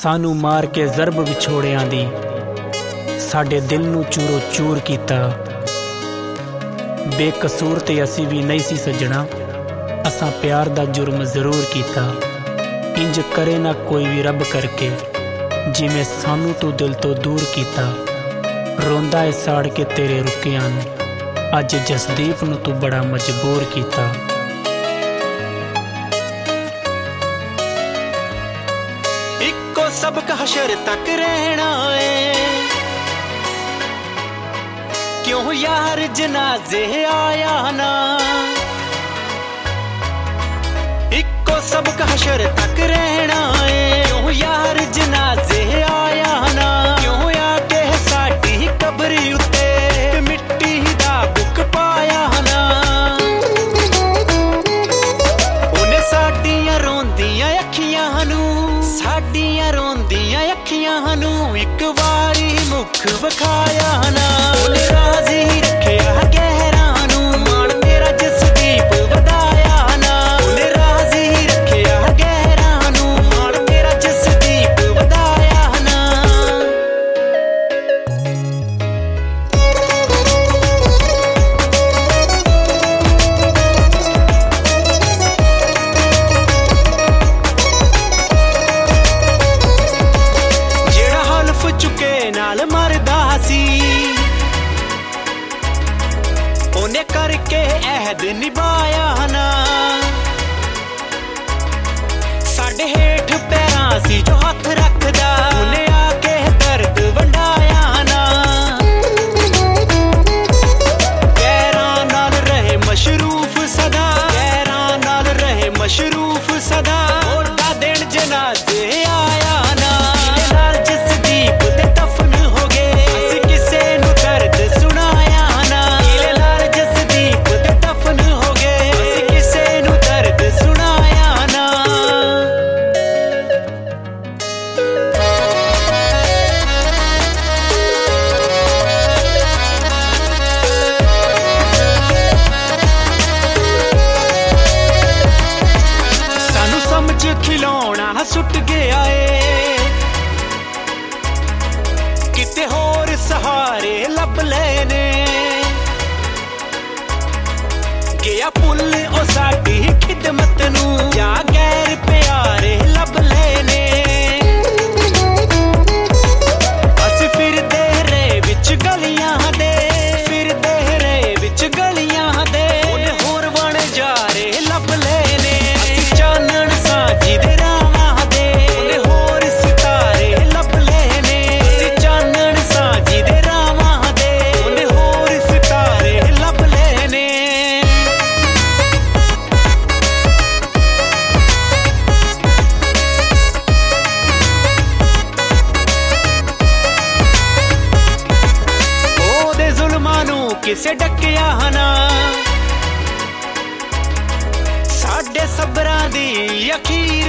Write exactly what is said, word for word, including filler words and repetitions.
सानू मार के जरब विछोड़ियां दी साडे दिल नू चूरो चूर कीता। बेकसूर ते असी भी नहीं सी सजना, असां प्यार दा जुर्म जरूर कीता। इंज करे ना कोई भी रब करके जिवें सानू तू दिल तो दूर कीता। रोंदा है साड़ के तेरे रुकियां नू, अज जसदीप नू तू बड़ा मजबूर कीता। इक्को सबक हशर तक रहना है, क्यों यार जनाजे आया ना। इक्को सबक हशर तक रहना है, क्यों यार जनाजे आया ना। क्यों आके साडी कबरी उत्ते मिट्टी दा बुक पाया ना। उन्हें साडियां रोंदियां अखियां नू, साडियां रोंदियां अखियां नू इक वारी मुख विखाया ना। उन्हें राजी रखिया गहरा नू, मान मेरा जसदीप वधाया ना। उन्हें राजी रखिया गहरा नू, मान मेरा जसदीप वधाया ना। जेड़ा हल्फ चुके नाल मरदा सी, उन्हें करके अहद निभाया ना। साडे हेठ पैरां सी जो हथ रखदा, उन्हें आके दर्द वंडाया ना। गैरां नाल रहे मशरूफ सदा, गैरां नाल रहे मशरूफ सदा। ओदा दिन जनाजे आया ना, नाल जसदीप दे दफन हो गए, असी किसे नू दर्द सुनाया ना। नाल जसदीप दे दफन हो गए, असी किसे नू दर्द सुनाया ना। सानू समझ खिलौना सुट गया है, किते होर सहारे लब लेने। गया पुल ओ साडी खिदमत नू, जा गैर प्यारे लब लेने। अस फिरदे रहे विच गलियां दे, फिरदे रहे विच गलियां दे। उन्हें होर बन जा रहे लब लेने, अस चानन साजी दे रावां दे। उन्हें होर सितारे लब लेने, अस चानन साजी दे रावां दे। उन्हें होर सितारे लब लेने। ओदे जुल्मां नू किसे डकिया ना, साडे सबरां दी अखीर